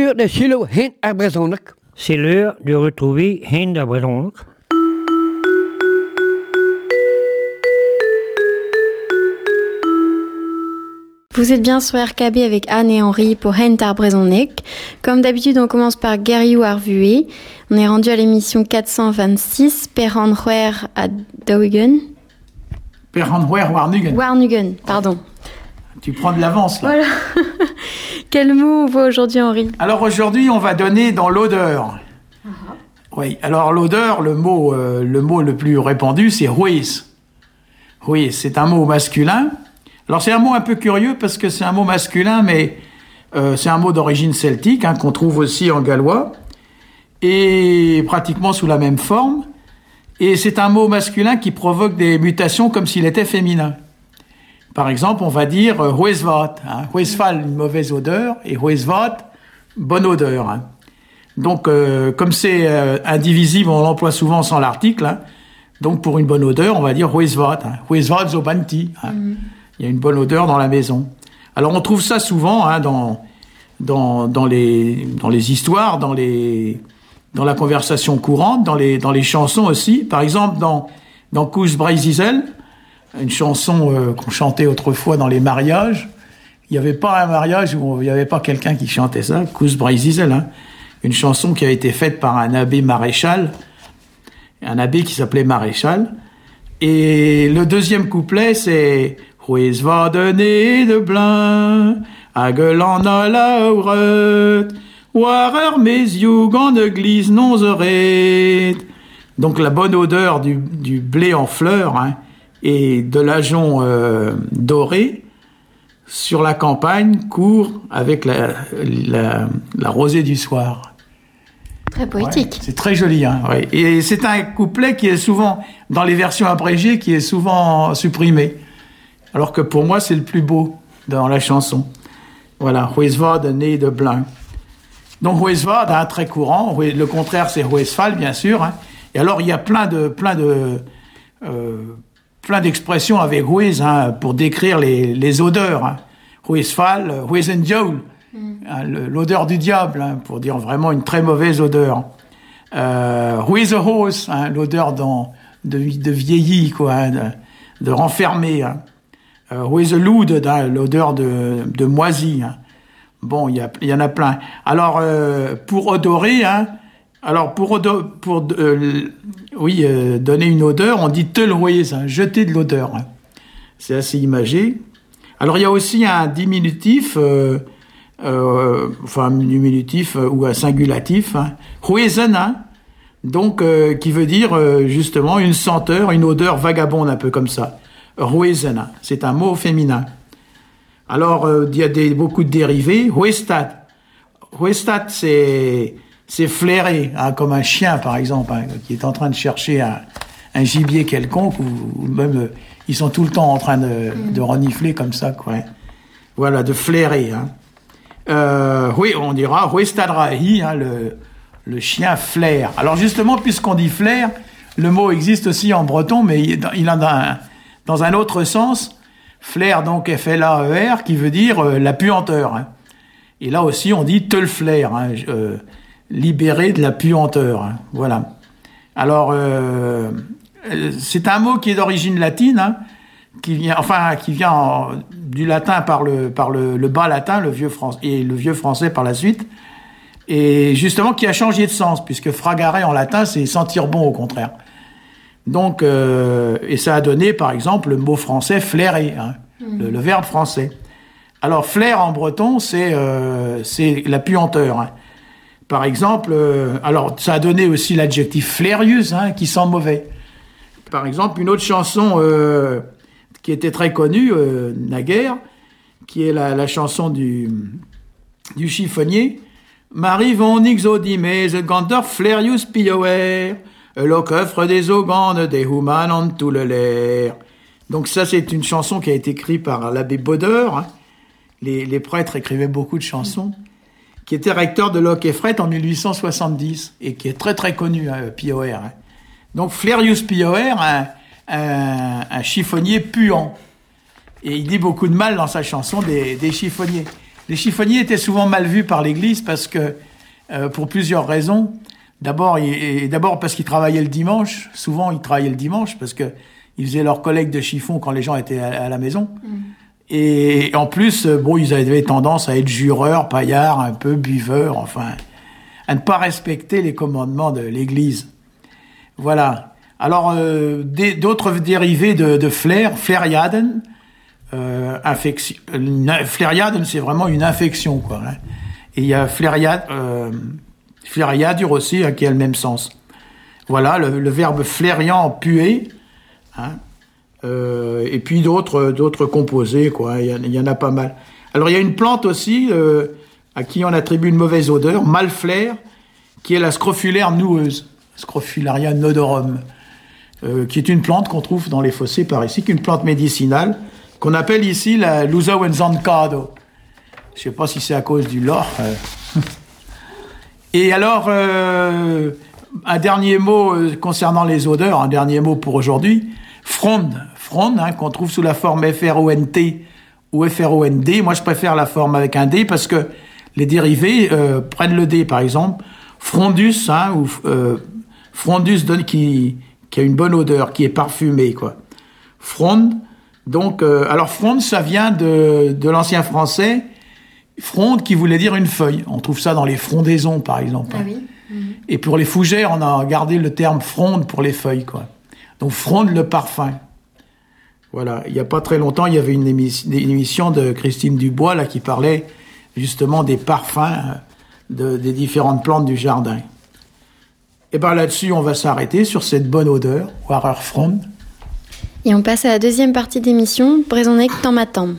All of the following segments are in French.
l'heure de Silo Hint à Brezonec. C'est l'heure de retrouver Hein à Brezonec. Vous êtes bien sur RKB avec Anne et Henri pour Hein à Brezonec. Comme d'habitude, on commence par Guerriou Arvué. On est rendu à l'émission 426, Perhan Hwer à Dougen. Perhan Hwer Warnugen. Warnugen, pardon. Tu prends de l'avance, là. Voilà. Quel mot on voit aujourd'hui, Henri? Alors aujourd'hui, on va donner dans l'odeur. Oui, alors l'odeur, le mot le plus répandu, c'est huis. Huis, c'est un mot masculin. Alors c'est un mot un peu curieux parce que c'est un mot masculin, mais c'est un mot d'origine celtique, qu'on trouve aussi en gallois, et pratiquement sous la même forme. Et c'est un mot masculin qui provoque des mutations comme s'il était féminin. Par exemple, on va dire huesvat, huesfal, une mauvaise odeur, et huesvat, bonne odeur. Donc, comme c'est indivisible, on l'emploie souvent sans l'article. Donc, pour une bonne odeur, on va dire huesvat, huesvat zobanti. Il y a une bonne odeur dans la maison. Alors, on trouve ça souvent dans les histoires, dans la conversation courante, dans les chansons aussi. Par exemple, dans Koos Breizizel, une chanson qu'on chantait autrefois dans les mariages. Il n'y avait pas un mariage où il n'y avait pas quelqu'un qui chantait ça, Koos Breizizel, une chanson qui a été faite par un abbé maréchal, un abbé qui s'appelait Maréchal. Et le deuxième couplet, c'est « Hues va donner de blin, à gueulant à la ouret, warer mes yeux gant de glisse non zeret. » Donc la bonne odeur du blé en fleurs, et de l'ajonc doré sur la campagne court avec la rosée du soir. Très poétique. Ouais, c'est très joli. Ouais. Et c'est un couplet qui est souvent, dans les versions abrégées, qui est souvent supprimé. Alors que pour moi, c'est le plus beau dans la chanson. Voilà, Huesvad né de blin. Donc Huesvad, très courant. Le contraire, c'est Huesfal, bien sûr. Et alors, il y a plein d'expressions avec Hues pour décrire les odeurs. Huesfal, Huesenjoul, l'odeur du diable, pour dire vraiment une très mauvaise odeur. Huesehos, l'odeur de vieilli, quoi, de renfermé. Hueseloud, l'odeur de moisi. Bon, il y en a plein. Alors, pour odorer, donner une odeur, on dit telhues, jeter de l'odeur. C'est assez imagé. Alors, il y a aussi un diminutif, ou un singulatif, huesen, donc qui veut dire justement une senteur, une odeur vagabonde, un peu comme ça. Huesen, c'est un mot féminin. Alors, il y a beaucoup de dérivés. Huestat. Huestat, c'est flairer, comme un chien, par exemple, qui est en train de chercher un gibier quelconque, ou même, ils sont tout le temps en train de renifler comme ça, quoi. Voilà, de flairer. Oui, on dira huestadrahi, le chien flaire. Alors justement, puisqu'on dit flaire, le mot existe aussi en breton, mais il en a dans un autre sens. Flair, donc F-L-A-E-R, qui veut dire la puanteur. Et là aussi, on dit te le flair, libéré de la puanteur. Voilà. Alors, c'est un mot qui est d'origine latine, qui vient du latin par le bas latin, le vieux français par la suite, et justement qui a changé de sens, puisque fragare en latin, c'est sentir bon au contraire. Donc, et ça a donné, par exemple, le mot français flairer, le verbe français. Alors, flair en breton, c'est la puanteur. Par exemple, alors ça a donné aussi l'adjectif flairius, qui sent mauvais. Par exemple, une autre chanson qui était très connue naguère, qui est la chanson du chiffonnier. Marie von Ixodime, the Gander flairius piower. Le coffre des ogandes, des humains en tout le l'air. Donc ça, c'est une chanson qui a été écrite par l'abbé Baudeur. Les prêtres écrivaient beaucoup de chansons. Qui était recteur de Loc-et-Fret en 1870 et qui est très très connu, Pioer. Donc Flairius Pioer, un chiffonnier puant. Et il dit beaucoup de mal dans sa chanson des chiffonniers. Les chiffonniers étaient souvent mal vus par l'Église parce que, pour plusieurs raisons. D'abord parce qu'ils travaillaient le dimanche. Souvent, ils travaillaient le dimanche parce que ils faisaient leur collecte de chiffons quand les gens étaient à la maison. Et en plus, ils avaient tendance à être jureurs, paillards, un peu buveurs, enfin, à ne pas respecter les commandements de l'Église. Voilà. Alors, d'autres dérivés de flair, flériaden, flériaden, c'est vraiment une infection, quoi. Hein. Et il y a flériadur aussi, hein, qui a le même sens. Voilà, le verbe flériant, puer, hein, et puis d'autres composés, quoi. Il y en a pas mal. Alors, il y a une plante aussi, à qui on attribue une mauvaise odeur, malflaire, qui est la scrofulaire noueuse, Scrofularia nodorum, qui est une plante qu'on trouve dans les fossés par ici, qui est une plante médicinale, qu'on appelle ici la Lusa wenzancado. Je ne sais pas si c'est à cause du lore. Et alors, un dernier mot concernant les odeurs, un dernier mot pour aujourd'hui, fronde, hein, qu'on trouve sous la forme F-R-O-N-T ou F-R-O-N-D. Moi, je préfère la forme avec un D parce que les dérivés prennent le D, par exemple. Frondus, hein, ou frondus qui a une bonne odeur, qui est parfumé, quoi. Fronde, donc, alors fronde, ça vient de l'ancien français, fronde qui voulait dire une feuille. On trouve ça dans les frondaisons, par exemple. Ah oui. Et pour les fougères, on a gardé le terme fronde pour les feuilles, quoi. Donc fronde le parfum. Voilà. Il n'y a pas très longtemps, il y avait une émission de Christine Dubois là qui parlait justement des parfums des différentes plantes du jardin. Et bien là-dessus, on va s'arrêter sur cette bonne odeur, Warer Fronde. Et on passe à la deuxième partie d'émission, Brezonec tant m'attend.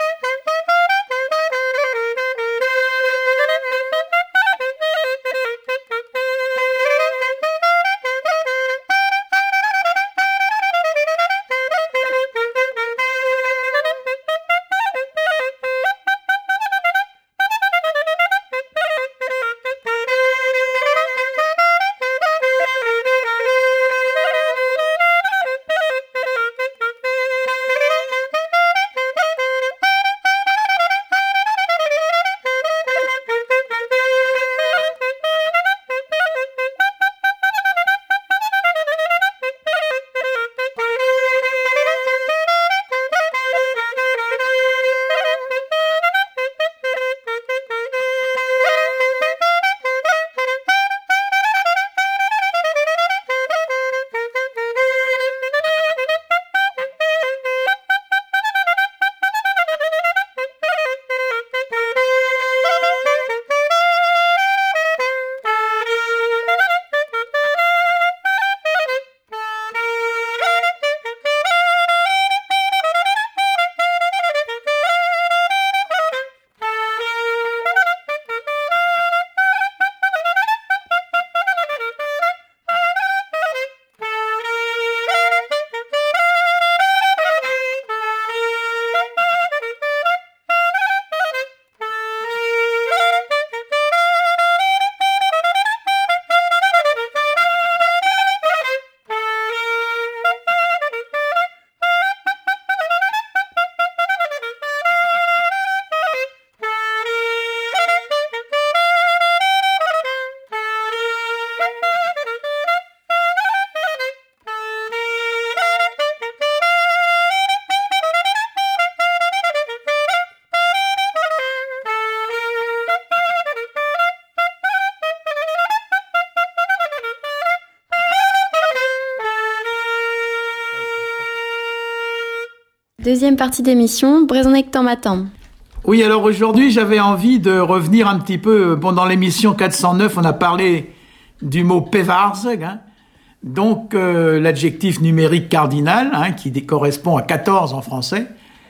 Deuxième partie d'émission, Brezonec tant m'attend. Oui, alors aujourd'hui, j'avais envie de revenir un petit peu. Bon, dans l'émission 409, on a parlé du mot pevarzeg, hein, donc l'adjectif numérique cardinal, hein, qui correspond à 14 en français.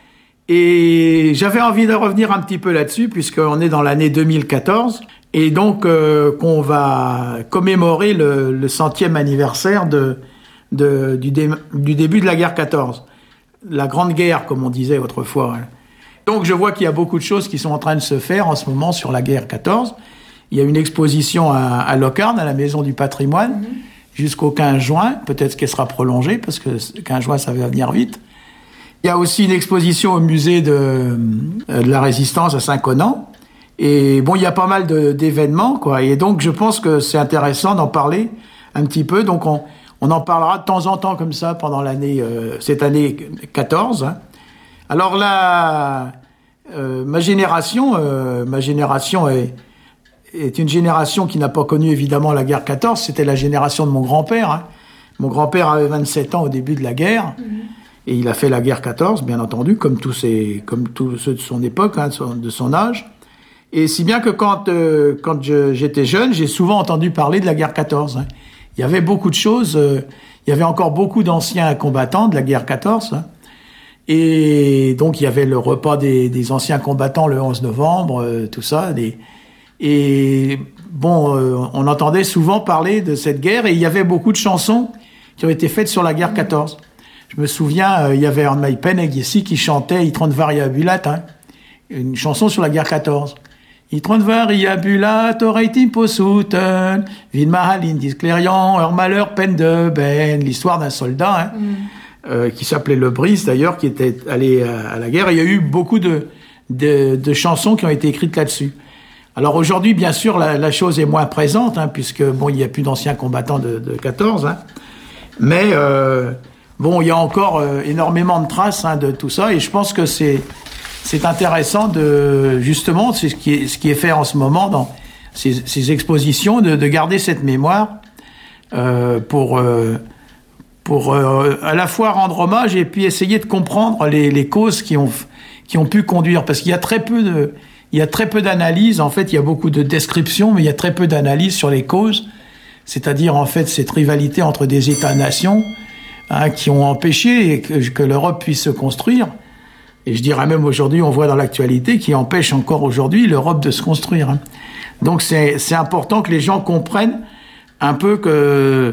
Et j'avais envie de revenir un petit peu là-dessus, puisqu'on est dans l'année 2014, et donc qu'on va commémorer le 100e anniversaire du début de la guerre 14. La Grande Guerre, comme on disait autrefois. Donc je vois qu'il y a beaucoup de choses qui sont en train de se faire en ce moment sur la guerre 14. Il y a une exposition à Locarn, à la Maison du Patrimoine, jusqu'au 15 juin. Peut-être qu'elle sera prolongée, parce que 15 juin, ça va venir vite. Il y a aussi une exposition au musée de la Résistance à Saint-Connan. Et bon, il y a pas mal d'événements, quoi. Et donc, je pense que c'est intéressant d'en parler un petit peu. Donc, on en parlera de temps en temps comme ça pendant cette année 14. Hein. Alors là, ma génération est une génération qui n'a pas connu évidemment la guerre 14. C'était la génération de mon grand-père. Hein. Mon grand-père avait 27 ans au début de la guerre. Et il a fait la guerre 14, bien entendu, comme tous ceux de son époque, hein, de son âge. Et si bien que quand j'étais jeune, j'ai souvent entendu parler de la guerre 14. Hein. Il y avait beaucoup de choses. Il y avait encore beaucoup d'anciens combattants de la guerre 14. Hein. Et donc, il y avait le repas des anciens combattants le 11 novembre, tout ça. Et bon, on entendait souvent parler de cette guerre. Et il y avait beaucoup de chansons qui ont été faites sur la guerre 14. Je me souviens, il y avait Armai Peneg ici qui chantait « Itron variabulat hein, », une chanson sur la guerre 14. Itron variabulat, oreitim posuten, vin mahalin disclérian, leur malheur peine de ben, l'histoire d'un soldat qui s'appelait Le Brice d'ailleurs, qui était allé à la guerre. Et il y a eu beaucoup de chansons qui ont été écrites là-dessus. Alors aujourd'hui, bien sûr, la chose est moins présente, hein, puisque bon, il n'y a plus d'anciens combattants de 14, hein, mais bon, il y a encore énormément de traces hein, de tout ça, et je pense que c'est intéressant de justement, c'est ce qui est fait en ce moment dans ces expositions, de garder cette mémoire pour à la fois rendre hommage et puis essayer de comprendre les causes qui ont pu conduire, parce qu'il y a très peu d'analyses. En fait, il y a beaucoup de descriptions, mais il y a très peu d'analyses sur les causes, c'est-à-dire en fait cette rivalité entre des États-nations hein, qui ont empêché que l'Europe puisse se construire. Et je dirais même aujourd'hui, on voit dans l'actualité, qui empêche encore aujourd'hui l'Europe de se construire. Hein. Donc c'est important que les gens comprennent un peu que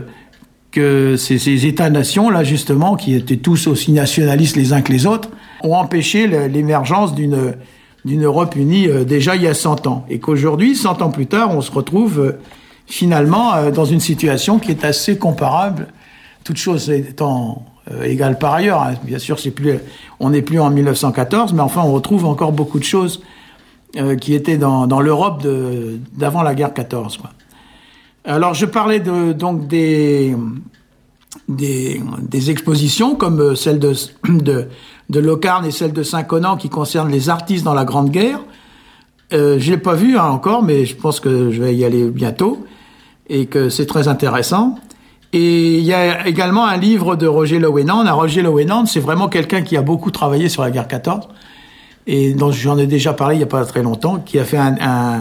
ces États-nations, là justement, qui étaient tous aussi nationalistes les uns que les autres, ont empêché l'émergence d'une Europe unie déjà il y a 100 ans. Et qu'aujourd'hui, 100 ans plus tard, on se retrouve finalement dans une situation qui est assez comparable, toutes choses étant égales par ailleurs. Hein. Bien sûr, on n'est plus en 1914, mais enfin, on retrouve encore beaucoup de choses qui étaient dans l'Europe d'avant la guerre 14. Quoi. Alors, je parlais donc des expositions comme celle de Locarne et celle de Saint-Conan qui concernent les artistes dans la Grande Guerre. Je l'ai pas vu hein, encore, mais je pense que je vais y aller bientôt et que c'est très intéressant. Et il y a également un livre de Roger Lowenand. Roger Lowenand, c'est vraiment quelqu'un qui a beaucoup travaillé sur la guerre 14 et dont j'en ai déjà parlé il y a pas très longtemps, qui a fait un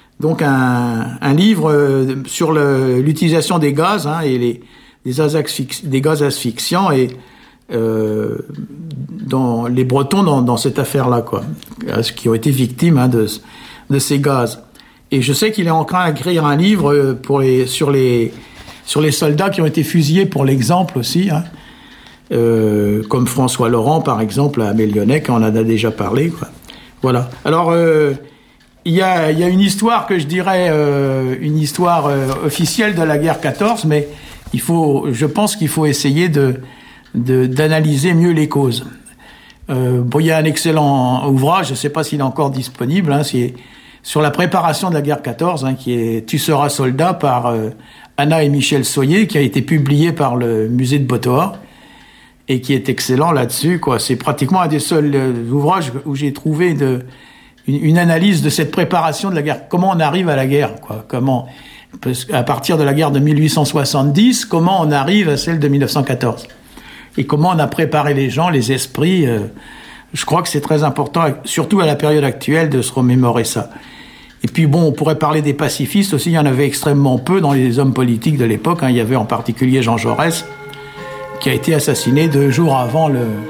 livre sur l'utilisation des gaz hein, et des gaz asphyxiants et dans les Bretons dans cette affaire-là, quoi, qui ont été victimes hein, de ces gaz. Et je sais qu'il est en train d'écrire un livre sur les soldats qui ont été fusillés pour l'exemple aussi, hein, comme François Laurent par exemple à Mélionnec, on en a déjà parlé, quoi. Voilà. Alors il y a une histoire que je dirais une histoire officielle de la guerre 14, mais je pense qu'il faut essayer d'analyser mieux les causes. Bon, il y a un excellent ouvrage, je ne sais pas s'il est encore disponible, hein, c'est sur la préparation de la guerre 14, hein, qui est « Tu seras soldat » par Anna et Michel Soyer, qui a été publié par le musée de Botoa, et qui est excellent là-dessus, quoi. C'est pratiquement un des seuls ouvrages où j'ai trouvé une analyse de cette préparation de la guerre. Comment on arrive à la guerre, quoi. À partir de la guerre de 1870, comment on arrive à celle de 1914. Et comment on a préparé les gens, les esprits. Je crois que c'est très important, surtout à la période actuelle, de se remémorer ça. Et puis bon, on pourrait parler des pacifistes aussi. Il y en avait extrêmement peu dans les hommes politiques de l'époque. Hein. Il y avait en particulier Jean Jaurès, qui a été assassiné 2 jours avant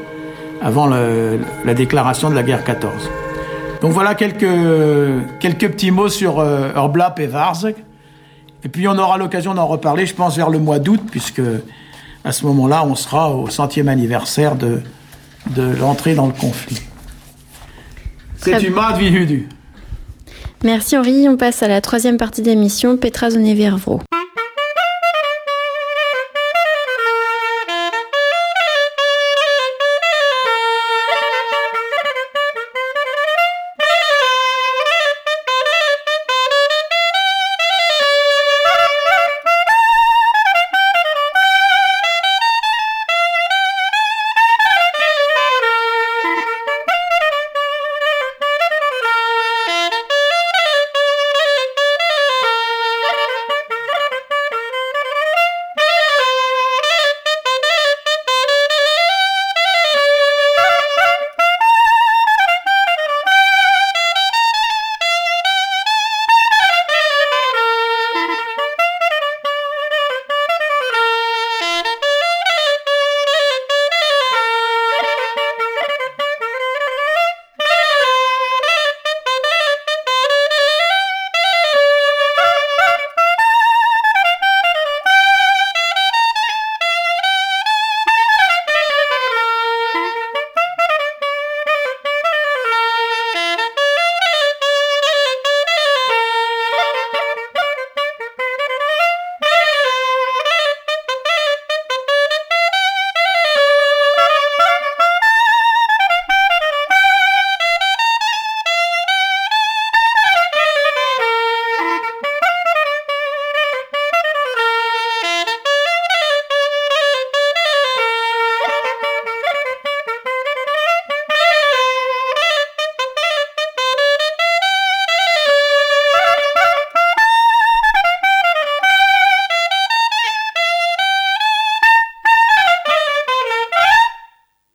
la déclaration de la guerre 14. Donc voilà quelques petits mots sur Örblap et Varzeg. Et puis on aura l'occasion d'en reparler, je pense, vers le mois d'août, puisque à ce moment-là, on sera au 100e anniversaire de l'entrée dans le conflit. C'est une mad vihudu. Merci Henri, on passe à la 3e partie de l'émission, Petra Zonevervro.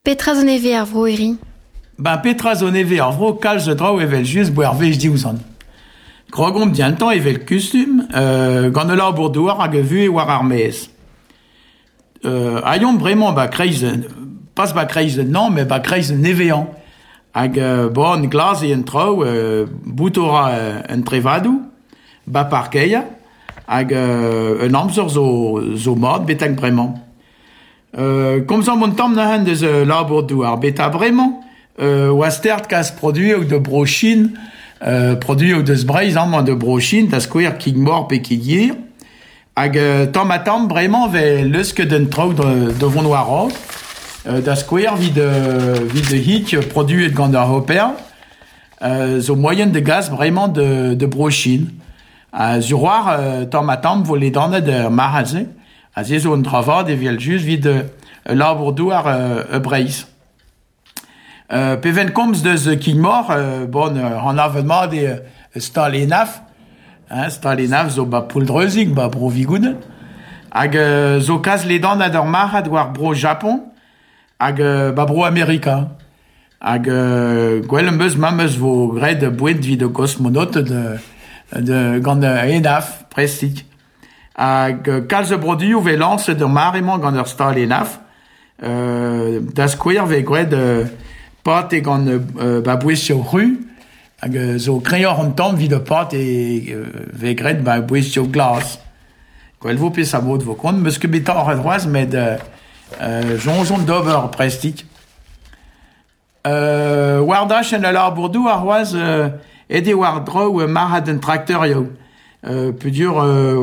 Petra zo neve ar vro eri. Ben, Petra zo neve ar vro, kalz draou evel just boer vez diouzan. Grogom diantan evel kustum, gant eula bourdouar hag vu e war ar mez. Aion bremañ ba kreiz, pas ba kreiz non, mais ba kreiz nevean. Hag bon glas e un trao, boutora un trevadou, ba parkeia, hag un amzer zo mod betag bremañ. Komzan mon tamm na deus labourdouar, beta bremañ, oa stert kas produit ou de brochine, produit ou deus breiz an de brochine, da skouer kig mor pe kig yir, hag tamm a tamm bremañ ve leuske d'un trao de vont war da skouer vid de hit produit gant ar hoper, zo moyen de gaz bremañ de brochine. Sur war tamm a tamm vo le danet marhaze, a ze zo un travad evel just vid labourdouar breiz. Peven komz deus kig mor, bon, an avonmat stal enaf, stal enaf zo ba pouldreuzig, ba bro vigoud, hag zo kaz le danet ur marad war bro Japon, hag ba bro Amerika. Hag gwell em eus mameus vo gred boued vid o kosmonaut gant enaf, prestik. Hag kalz e brodioù ve lance d'ur maremañ gant ur stal enaf, da skouer ve gred pat e gant ba bouestio ru, hag zo kreor an tamm vid o pat e ve gred ba bouestio glas. Gwell vo pe sa mod vo kont, meus ket beta ar droaz met jonjon d'ober prestik. War dachenn a labourdou ar oaz ede war drou marad un trakteur yo. Pudur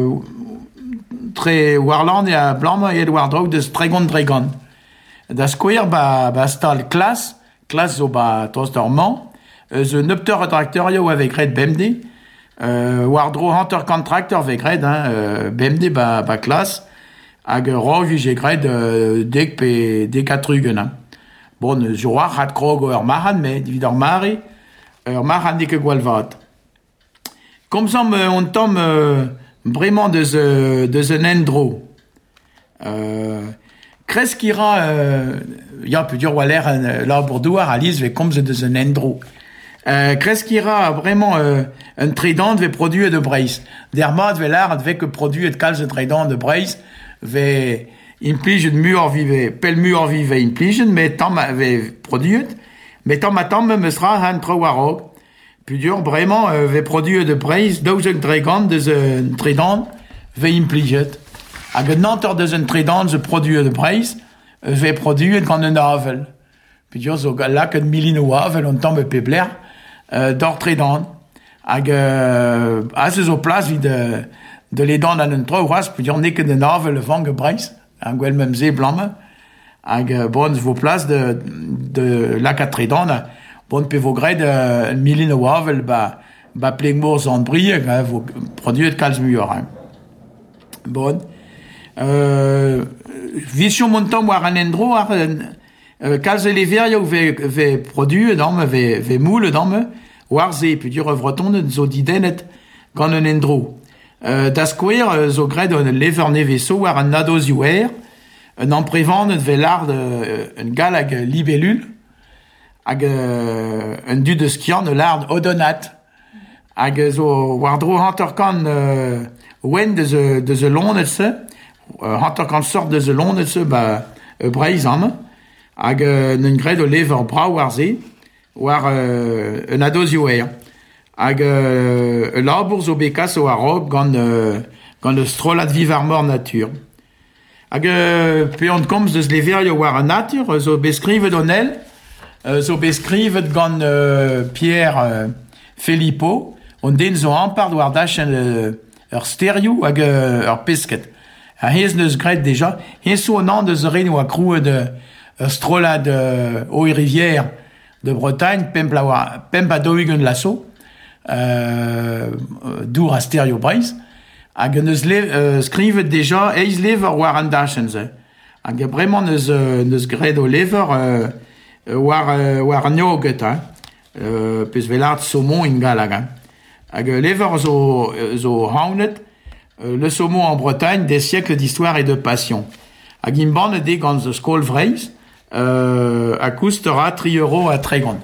tre warland e a blam ed war drou deus tregon. Da skouer ba stal klas zo ba tost ur man, zo neupteur a trakteur yo avek red BMD, war drou hanter kant trakteur vek red, BMD ba klas, hag roviz e gred dek pe dek atrugen. Bon, zo war rat krog ur marad, met vid ur mare, ur marad nek e gwalvat. Komzam on tamm bremañ deus un endro. Kresk ira, ya pudur waler labourdouar aliz ve komz deus un endro. Kresk ira bremañ un tredant ve produit de breiz. Dermat ve lard ve que produit de kalz de tredant de breiz ve implijet muur vive, pel muur vive implijet, met tamm ve produit, met tamm a tamm meus ra han tro warog. Pudur bremañ ve produit de breiz daouzek dregant deus un tredant ve implijet. Hag un nantor deus un tredant ze produit de breiz ve produit gant un avel. Pudur zo lak un milin o avel on tamm pe bler d'or tredant. Hag az eus o plas vid de ledant an un tro oaz, pudur nek un avel vang breiz, an gwell mem ze blamme, hag bon vo plas de lak a tredant, bon pe vo gred un milin o avel ba pleg mourz an brieg, vo produit kalz muur. Bon. Vision montam war an endro, kalz elever ve produit damme, ve moule damme, war ze, pudur evreton zo didenet gant un endro. Da skouer zo gred un lever neveso war an nadoz youer, un amprevan ve lard un gal hag libellul, hag un du de skian lard odonat, hag zo war dro hanterkan ouen deus lonet se, hanterkan sort deus lonet se breiz am, hag un gred o lever bra war ze, war un adoz youer. Hag labour zo bekas o arog gant eus strolat viv ar mor natur. Hag peont komz deus lever yo war an natur, zo beskrivet on el, zo beskrivet gant Pierre Filippo, on den zo ampart war dachen ur stereo hag ur pesket. Hez neus gret deja, hez so an an deus ren oa krouet ur strolat o rivière de Bretagne, pemp a doigen lasso, dour a stereo breiz, hag neus skrivet deja eiz lever war an dachen ze. Hag bremañ neus gred o lever war nioget, peus velard saumon ingalag. Hag lever zo haonet le saumon en Bretagne des siècles d'histoire et de passion. Hag imban de gant zo skol vreiz, à coustera 3 € à Trégon.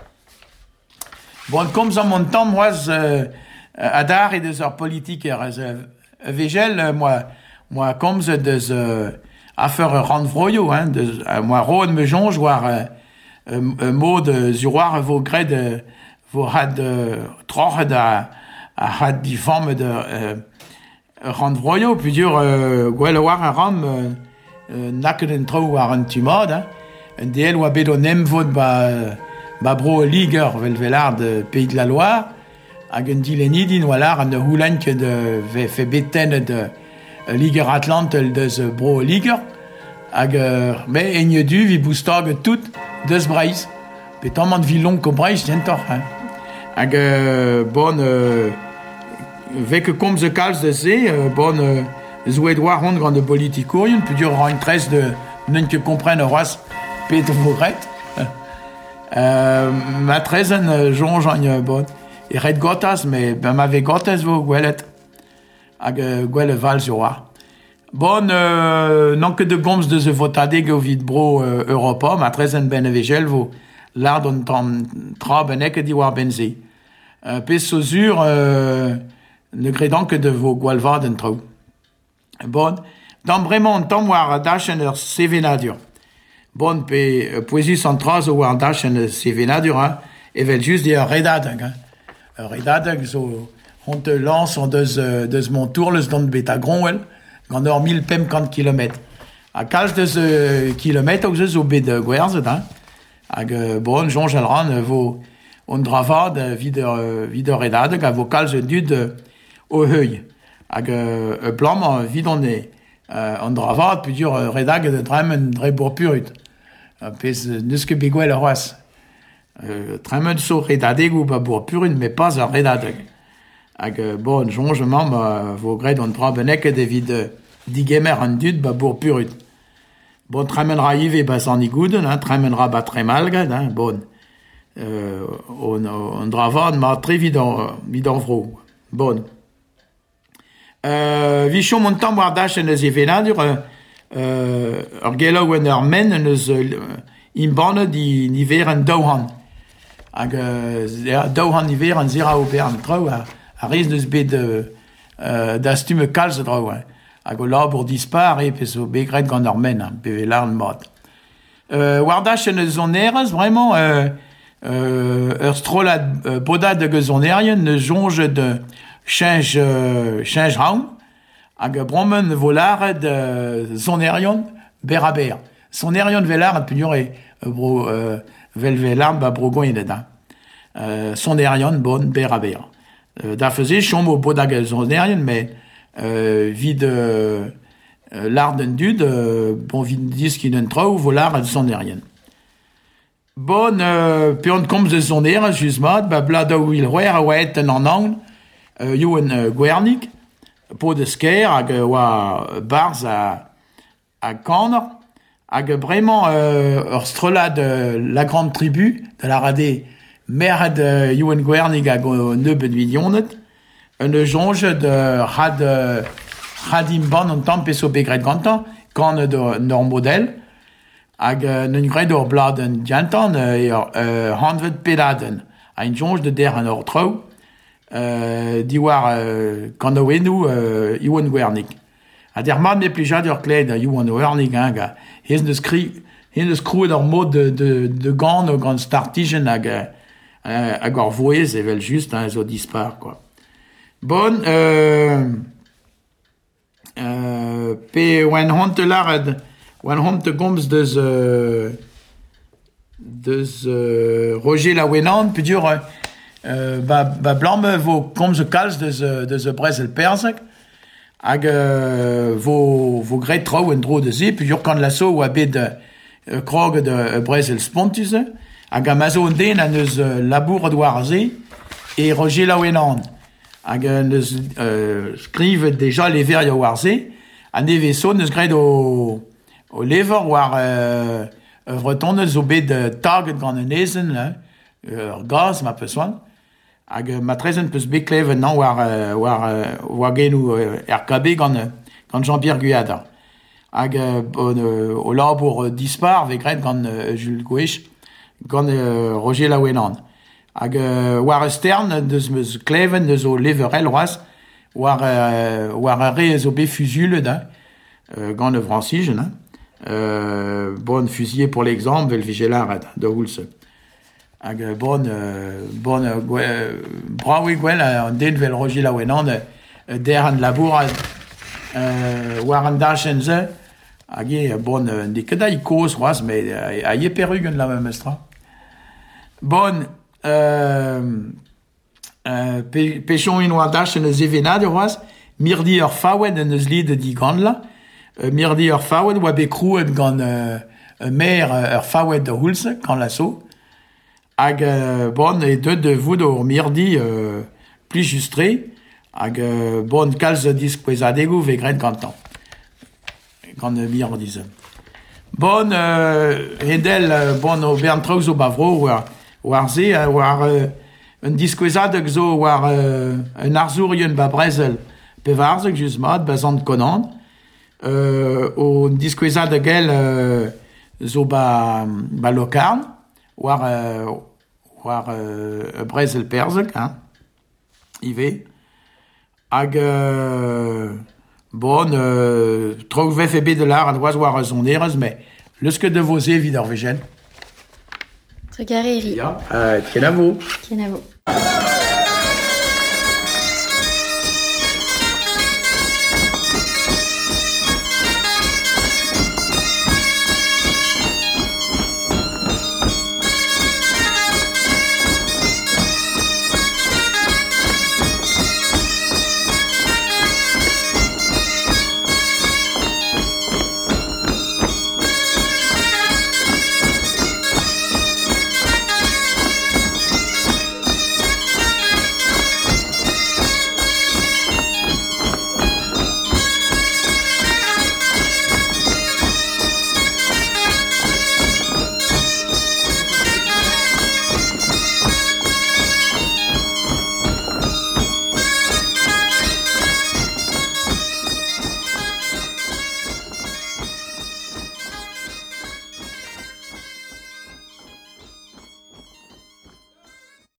Bon, comme ça mon temps, moi, à dar et des heures politiques, végel, moi, comme des affaires rendvroyo, hein, moi, Rhône me jonge, voir, mot de zuroir, vos grès de, vos had, troche à had die forme de, rendvroyo, puis dur, gwell war a ram, nakken en tro war un tumod, hein, un deel wa bedo nemvod ba bro liger vel velard de Pays de la Loire, hag un dilenidin walar an de houlenke de fe beten de liger Atlantel de bro liger, hag me enye du vi boustag tout deus breiz, petamant vilon ko breiz dientor, hein. Hag bon vek kom ze kalz de se, bon zouedouar hon gant de politikourien, plus dur rang 13 de n'en que comprenne roas pet vogret. Ma 13 jonge en bon. Et red gotas, mais ben m'avait gotas vo gwelet. Hag gwele val zoa. Bon, non que de goms de ze votadeg au vide bro Europa, ma 13 ben evegel vo l'ard on tam tra benek di war benze. Pes sozur ne gredant que de vos gwalvad en trou. Bon, dans vraiment temps war dachen ur sevenadur. Bon, pe poésie centrale war dachen sevenadur, hein, et vel juste dire redadeg, hein. Redadeg, so on te lance en deux mon tour, le don de Betagron, gant ur 1050 km. A kalz de kilomètres, ou zo bet de gwerzet, hein. Hag, bon, jonge al ran, vo on dravad vid redadeg, a vo kalz dud o heuil. Hag, blam, vid on dravad, puis dur redag de tremen dre bour purut. Pez neus ket begwell ar oas. Tremen so redadeg ou ba bour purut, mais pas ar redadeg. Hag, bon, jongement, vo gred on tra benek de vid digemer an dud ba bour purut. Bon, tremen ra ive ba san igouden, hein, tremen ra ba tremalgad, hein, bon. On dravad ma tre vid an vro. Bon. Vichon mon temps war dachen eus evenadur, ur gelo en ur men en eus imbanne di niver en daouhan. Hag daouhan niver en zera o bern trao a rez neus bet da stume kalz drao. Hag o labour dispar e pez o begret gant ur men, pe velarn mat. War dachen eus on erez, vraiment, ur strolad bodad de gezonnerien neus jonge de change raum, hag brommen volaret zonerion ber a ber. Zonerion velaret punior bro vel velarn ba brogon edet. Zonerion bon ber a ber. Da feze chom o bodag zonerion, mais vid l'arden dud, bon vid diskin en trao volaret zonerion. Bon, peon komz de zoner, jusmat, ba blada ou il roer a oet en angle, Johan Guernic, po de sker, hag oa barz a Cannes, hag vraiment ur strola de la grande tribu, de la rade mer de Johan Guernic hag o neubet milionet, un jonge de radim ban an tamm peso begret gantan, Cannes de nor model, hag n'un gred ur blad en diantan hanvet pedaden, a un jonge de der an ur trao, diwar kanoenou Johan Guernic. A der man me plejad ur kled Johan Guernic, hein, ga hez neus krouet ur mod de gant o gant startigen hag ur voez evel just, hein, zo dispar, quoi. Bon, pe oan hont lared, oan hont gomz deus Roger Laouenant, puis dur ba blanc vo komz kalz de Bresel Perzak, hag vo gret trao en dro de ze, puis dur kan lasso oa bet krog de Bresel Spontus, hag a mazo en den an eus labour douar ze, et Roger Laouenant, hag neus skrivet deja lever ya war ze, an eve so neus gret o lever war vreton neus o bet target gant en ezen, ur gaz ma peus oan, hag ma trezen peus beklev nan war genou RKB gant Jean-Pierre Guyada. hag au labour dispar vegret gant Jules Gouech gant Roger Laouenan. Hag war stern deus meus kleven deus o leverel roaz war a re zo bet fusul da gant le Francigen. Bon fusillé pour l'exemple vel vigelar de Hulse. Hag bon braoui gwell an den vel Roger Laouenan der an labour war an darchenze hag bon de kada ikos roaz mais a ye perug an la mestra. Bon pechon in war darchen eus evenad roaz mirdi ur fawed en eus lid di gant la mirdi ur fawed oa be krouet gant mer ur fawed de Hulse gant la so. Hag bon e deud de voud ur mirdi pli justre hag bon kalz diskouezadegou vegret gantan gant mirdiz. Bon edel bon o bern traoù zo bavro war ze war un diskouezadeg zo war un arzourien ba brezel pevarzeg just mat bazant konant o diskouezadeg el zo ba lokarn war brezel perzeg ive hag bon trog vef ebe de l'ar an oaz war zon erez mais leus ket de voze vid ur vegen. Tre gareri. Ya, kenavo. Kenavo.